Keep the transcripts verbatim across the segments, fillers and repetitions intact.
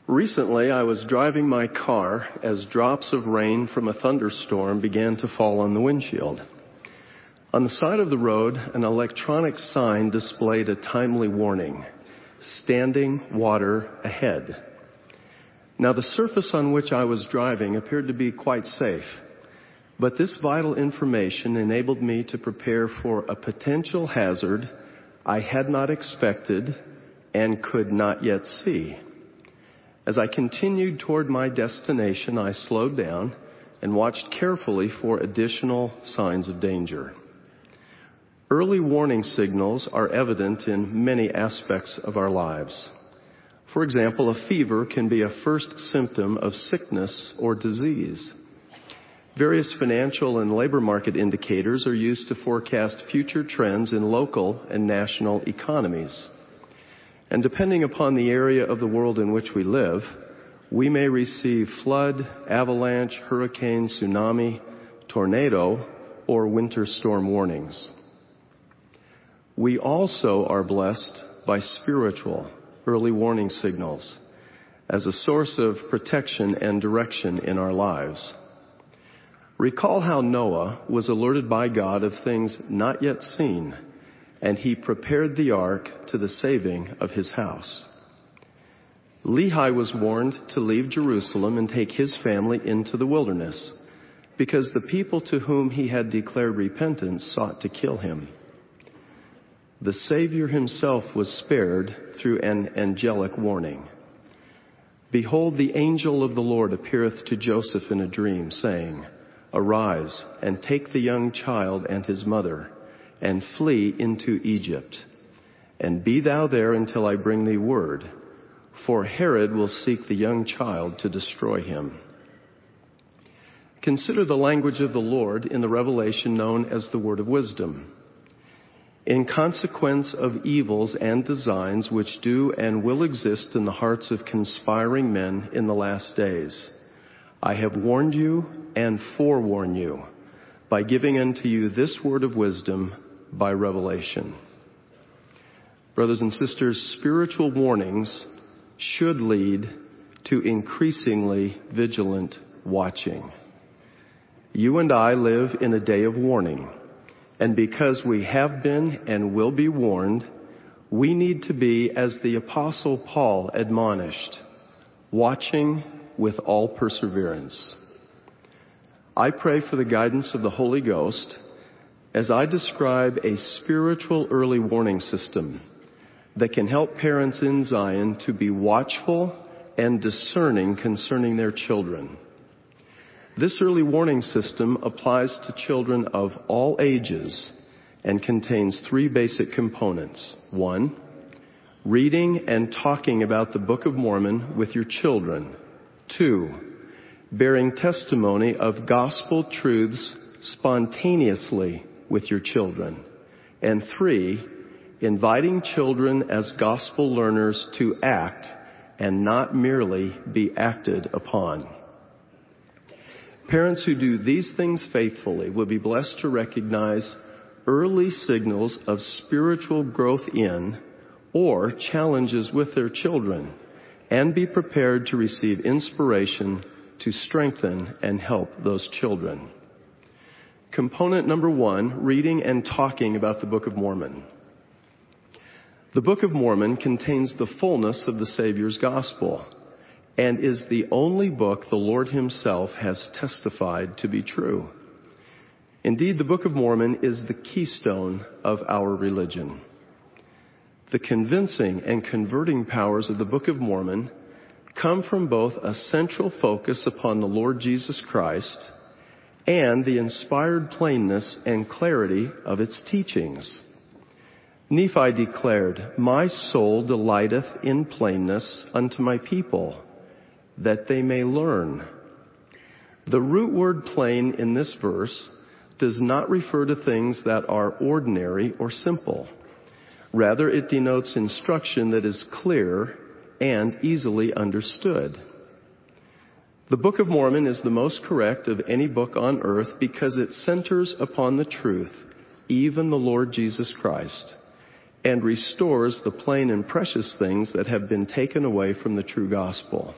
Recently, I was driving my car as drops of rain from a thunderstorm began to fall on the windshield. On the side of the road, an electronic sign displayed a timely warning: standing water ahead. Now, the surface on which I was driving appeared to be quite safe, but this vital information enabled me to prepare for a potential hazard I had not expected and could not yet see. As I continued toward my destination, I slowed down and watched carefully for additional signs of danger. Early warning signals are evident in many aspects of our lives. For example, a fever can be a first symptom of sickness or disease. Various financial and labor market indicators are used to forecast future trends in local and national economies. And depending upon the area of the world in which we live, we may receive flood, avalanche, hurricane, tsunami, tornado, or winter storm warnings. We also are blessed by spiritual early warning signals as a source of protection and direction in our lives. Recall how Noah was alerted by God of things not yet seen, and he prepared the ark to the saving of his house. Lehi was warned to leave Jerusalem and take his family into the wilderness because the people to whom he had declared repentance sought to kill him. The Savior himself was spared through an angelic warning. Behold, the angel of the Lord appeareth to Joseph in a dream, saying, Arise, and take the young child and his mother, and flee into Egypt. And be thou there until I bring thee word, for Herod will seek the young child to destroy him. Consider the language of the Lord in the revelation known as the word of wisdom. In consequence of evils and designs which do and will exist in the hearts of conspiring men in the last days, I have warned you and forewarn you by giving unto you this word of wisdom by revelation. Brothers and sisters, spiritual warnings should lead to increasingly vigilant watching. You and I live in a day of warning, and because we have been and will be warned, we need to be, as the Apostle Paul admonished, watching with all perseverance. I pray for the guidance of the Holy Ghost as I describe a spiritual early warning system that can help parents in Zion to be watchful and discerning concerning their children. This early warning system applies to children of all ages and contains three basic components. One, reading and talking about the Book of Mormon with your children. Two, bearing testimony of gospel truths spontaneously with your children. And three, inviting children as gospel learners to act and not merely be acted upon. Parents who do these things faithfully will be blessed to recognize early signals of spiritual growth in or challenges with their children and be prepared to receive inspiration to strengthen and help those children. Component number one, reading and talking about the Book of Mormon. The Book of Mormon contains the fullness of the Savior's gospel and is the only book the Lord himself has testified to be true. Indeed, the Book of Mormon is the keystone of our religion. The convincing and converting powers of the Book of Mormon come from both a central focus upon the Lord Jesus Christ and the inspired plainness and clarity of its teachings. Nephi declared, My soul delighteth in plainness unto my people, that they may learn. The root word plain in this verse does not refer to things that are ordinary or simple. Rather, it denotes instruction that is clear and easily understood. The Book of Mormon is the most correct of any book on earth because it centers upon the truth, even the Lord Jesus Christ, and restores the plain and precious things that have been taken away from the true gospel.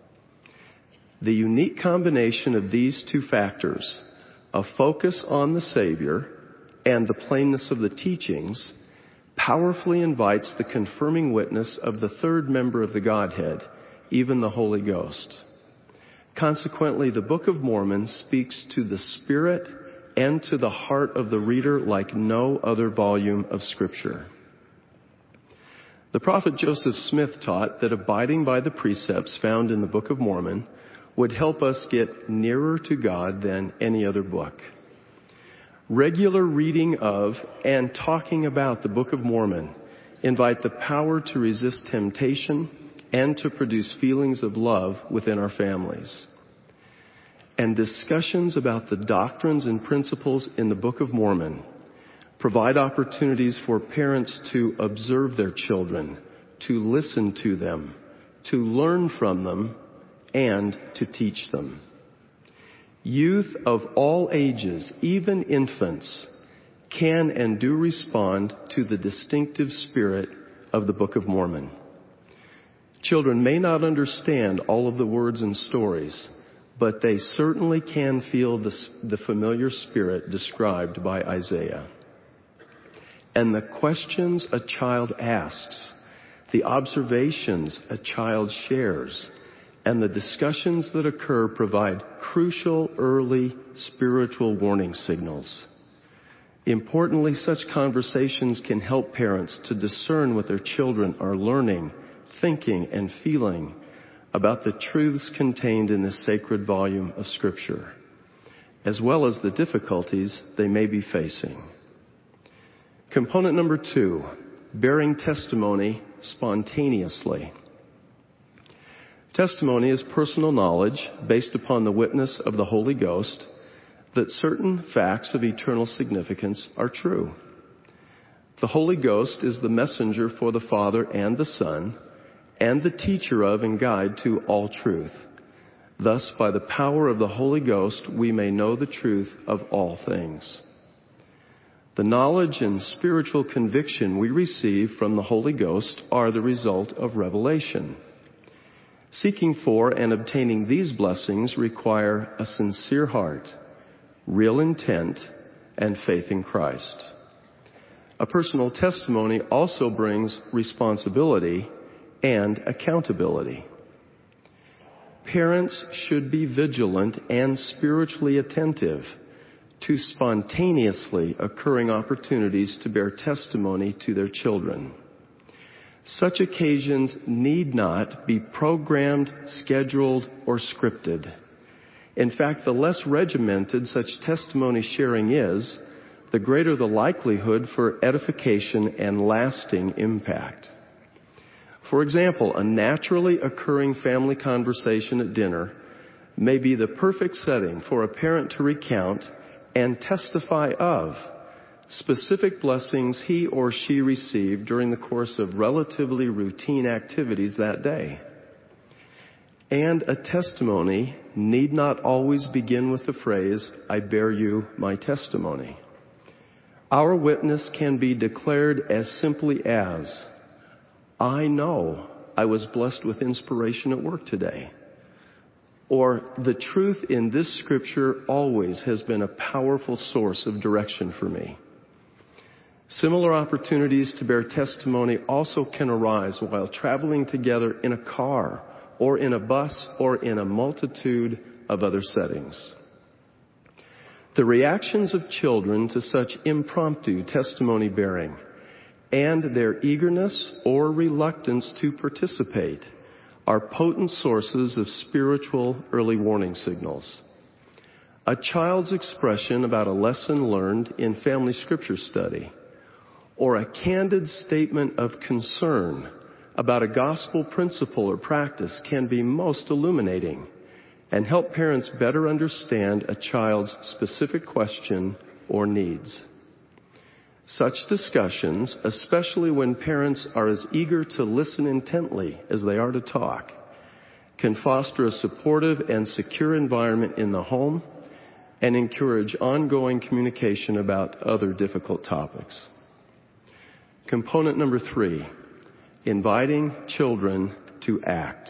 The unique combination of these two factors, a focus on the Savior and the plainness of the teachings, powerfully invites the confirming witness of the third member of the Godhead, even the Holy Ghost. Consequently, the Book of Mormon speaks to the spirit and to the heart of the reader like no other volume of Scripture. The prophet Joseph Smith taught that abiding by the precepts found in the Book of Mormon would help us get nearer to God than any other book. Regular reading of and talking about the Book of Mormon invite the power to resist temptation and to produce feelings of love within our families. And discussions about the doctrines and principles in the Book of Mormon provide opportunities for parents to observe their children, to listen to them, to learn from them, and to teach them. Youth of all ages, even infants, can and do respond to the distinctive spirit of the Book of Mormon. Children may not understand all of the words and stories, but they certainly can feel the, the familiar spirit described by Isaiah. And the questions a child asks, the observations a child shares, and the discussions that occur provide crucial early spiritual warning signals. Importantly, such conversations can help parents to discern what their children are learning, thinking, and feeling about the truths contained in this sacred volume of Scripture, as well as the difficulties they may be facing. Component number two, bearing testimony spontaneously. Testimony is personal knowledge based upon the witness of the Holy Ghost that certain facts of eternal significance are true. The Holy Ghost is the messenger for the Father and the Son, and the teacher of and guide to all truth. Thus, by the power of the Holy Ghost, we may know the truth of all things. The knowledge and spiritual conviction we receive from the Holy Ghost are the result of revelation. Seeking for and obtaining these blessings require a sincere heart, real intent, and faith in Christ. A personal testimony also brings responsibility and accountability. Parents should be vigilant and spiritually attentive to spontaneously occurring opportunities to bear testimony to their children. Such occasions need not be programmed, scheduled, or scripted. In fact, the less regimented such testimony sharing is, the greater the likelihood for edification and lasting impact. For example, a naturally occurring family conversation at dinner may be the perfect setting for a parent to recount and testify of specific blessings he or she received during the course of relatively routine activities that day. And a testimony need not always begin with the phrase, "I bear you my testimony." Our witness can be declared as simply as, "I know I was blessed with inspiration at work today." Or, "The truth in this scripture always has been a powerful source of direction for me." Similar opportunities to bear testimony also can arise while traveling together in a car or in a bus or in a multitude of other settings. The reactions of children to such impromptu testimony bearing and their eagerness or reluctance to participate are potent sources of spiritual early warning signals. A child's expression about a lesson learned in family scripture study, or a candid statement of concern about a gospel principle or practice can be most illuminating and help parents better understand a child's specific question or needs. Such discussions, especially when parents are as eager to listen intently as they are to talk, can foster a supportive and secure environment in the home and encourage ongoing communication about other difficult topics. Component number three, inviting children to act.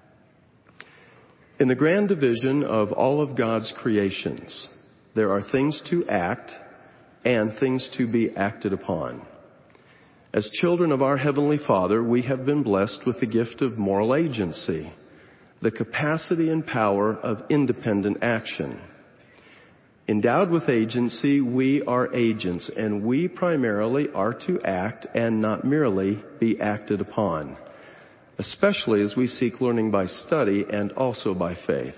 In the grand division of all of God's creations, there are things to act and things to be acted upon. As children of our Heavenly Father, we have been blessed with the gift of moral agency, the capacity and power of independent action. Endowed with agency, we are agents, and we primarily are to act and not merely be acted upon, especially as we seek learning by study and also by faith.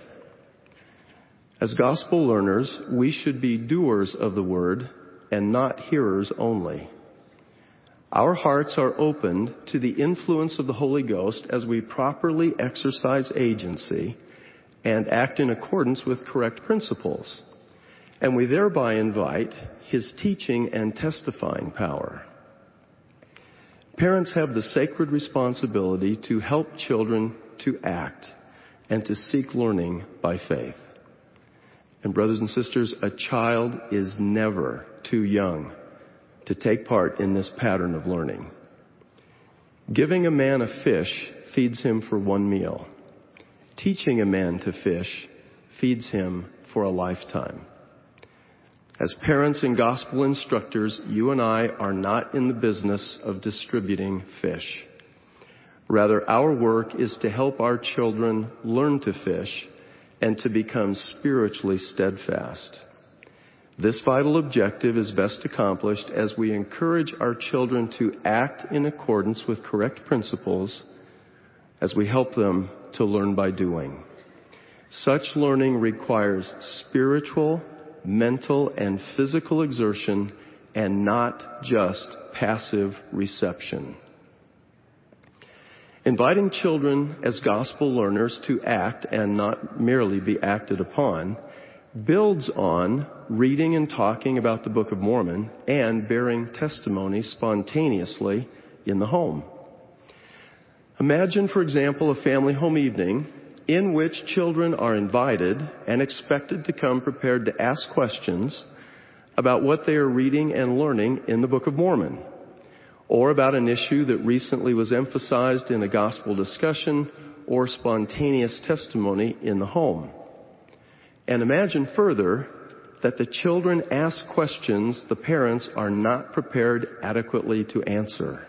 As gospel learners, we should be doers of the word and not hearers only. Our hearts are opened to the influence of the Holy Ghost as we properly exercise agency and act in accordance with correct principles, and we thereby invite His teaching and testifying power. Parents have the sacred responsibility to help children to act and to seek learning by faith. And brothers and sisters, a child is never too young to take part in this pattern of learning. Giving a man a fish feeds him for one meal. Teaching a man to fish feeds him for a lifetime. As parents and gospel instructors, you and I are not in the business of distributing fish. Rather, our work is to help our children learn to fish and to become spiritually steadfast. This vital objective is best accomplished as we encourage our children to act in accordance with correct principles as we help them to learn by doing. Such learning requires spiritual, mental, and physical exertion and not just passive reception. Inviting children as gospel learners to act and not merely be acted upon builds on reading and talking about the Book of Mormon and bearing testimony spontaneously in the home. Imagine, for example, a family home evening in which children are invited and expected to come prepared to ask questions about what they are reading and learning in the Book of Mormon, or about an issue that recently was emphasized in a gospel discussion or spontaneous testimony in the home. And imagine further that the children ask questions the parents are not prepared adequately to answer.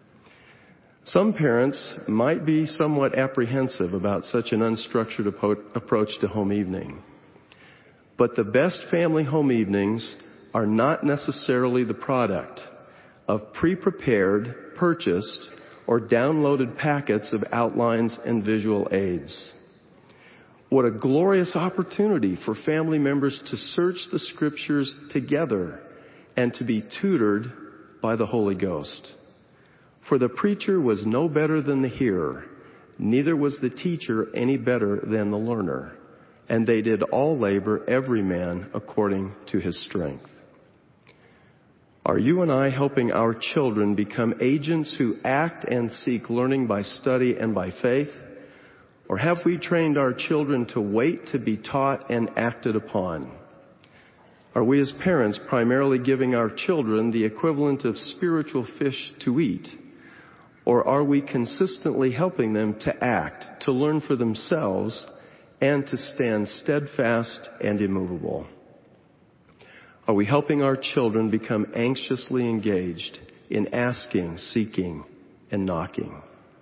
Some parents might be somewhat apprehensive about such an unstructured approach to home evening. But the best family home evenings are not necessarily the product of pre-prepared, purchased, or downloaded packets of outlines and visual aids. What a glorious opportunity for family members to search the Scriptures together and to be tutored by the Holy Ghost. For the preacher was no better than the hearer, neither was the teacher any better than the learner, and they did all labor, every man according to his strength. Are you and I helping our children become agents who act and seek learning by study and by faith? Or have we trained our children to wait to be taught and acted upon? Are we as parents primarily giving our children the equivalent of spiritual fish to eat? Or are we consistently helping them to act, to learn for themselves, and to stand steadfast and immovable? Are we helping our children become anxiously engaged in asking, seeking, and knocking?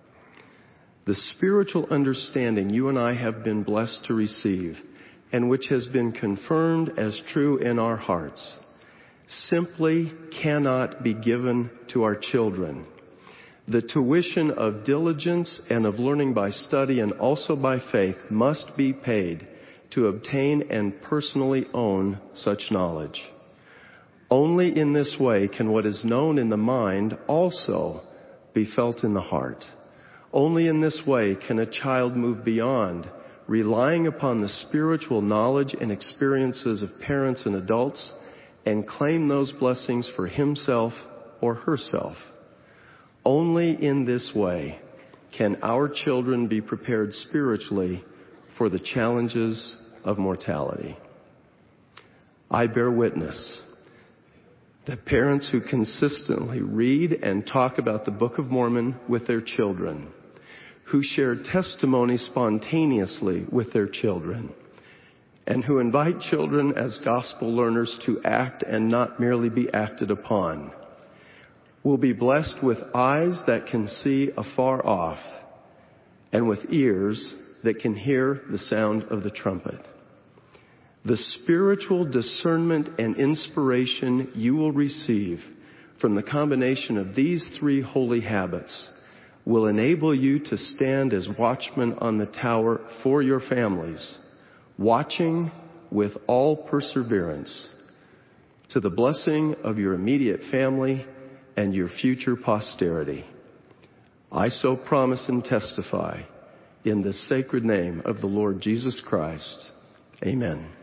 The spiritual understanding you and I have been blessed to receive, and which has been confirmed as true in our hearts, simply cannot be given to our children. The tuition of diligence and of learning by study and also by faith must be paid to obtain and personally own such knowledge. Only in this way can what is known in the mind also be felt in the heart. Only in this way can a child move beyond relying upon the spiritual knowledge and experiences of parents and adults and claim those blessings for himself or herself. Only in this way can our children be prepared spiritually for the challenges of mortality. I bear witness that parents who consistently read and talk about the Book of Mormon with their children, who share testimony spontaneously with their children, and who invite children as gospel learners to act and not merely be acted upon, will be blessed with eyes that can see afar off and with ears that can hear the sound of the trumpet. The spiritual discernment and inspiration you will receive from the combination of these three holy habits will enable you to stand as watchmen on the tower for your families, watching with all perseverance to the blessing of your immediate family and your future posterity. I so promise and testify in the sacred name of the Lord Jesus Christ. Amen.